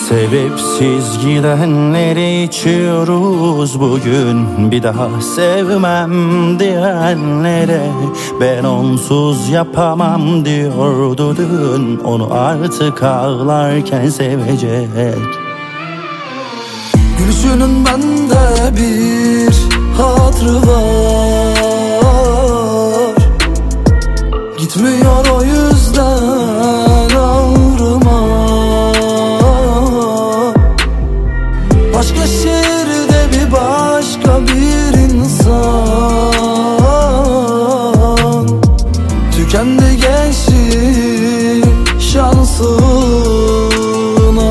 Sebepsiz gidenleri içiyoruz bugün. Bir daha sevmem diyenlere ben onsuz yapamam diyordu dün. Onu artık ağlarken sevecek. Gülüşünün bende bir hatırı var. Gitmiyor o yüzden ağrıma. Başka şehirde bir başka bir insan. Tükendi gençlik şansına.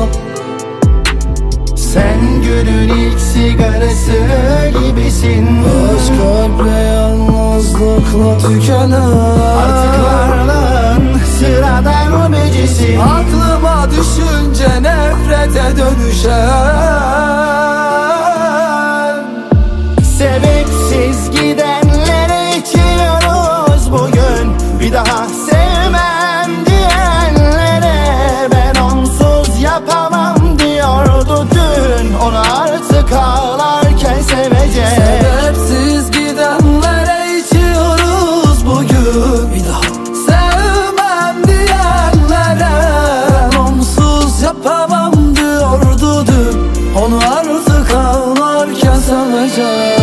Sen günün ilk sigarası gibisin. Aşk kalple yalnızlıkla tükenen. Artık varlığın sıradan ömecisin. Aklıma düşünce nefrete dönüşen. Sebepsiz gidenlere içiyoruz bugün. Bir daha sevmem diyenlere ben onsuz yapamam diyordu dün. Onu artık ağlarken sevecek. Sebepsiz gidenlere içiyoruz bugün. Bir daha sevmem diyenlere ben onsuz yapamam diyordu dün. Onu artık ağlarken sevecek.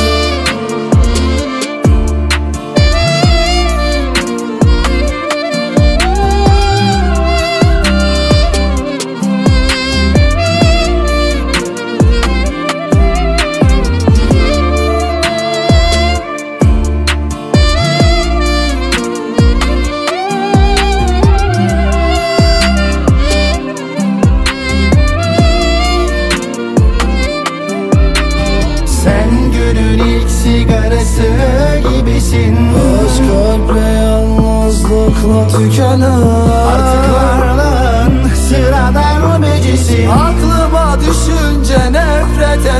Sigarası gibisin. Aşk kalple yalnızlıkla tükenen. Artık varlığın sıradan ömecisin. Aklıma düşünce nefrete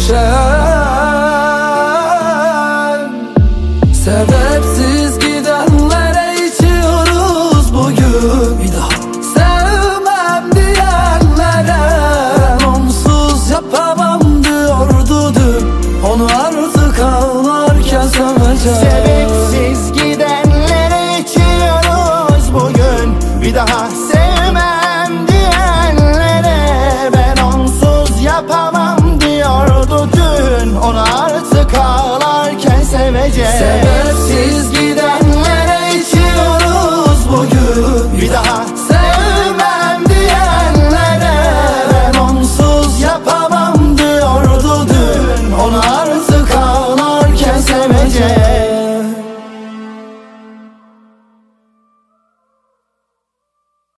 dönüşen. Sebepsiz gidenlere içiyoruz bugün. Bir daha sevmem diyenlere ben onsuz yapamam diyordu dün. Onu artık ağlarken sevecek. Sebepsiz gidenlere içiyoruz bugün. Bir daha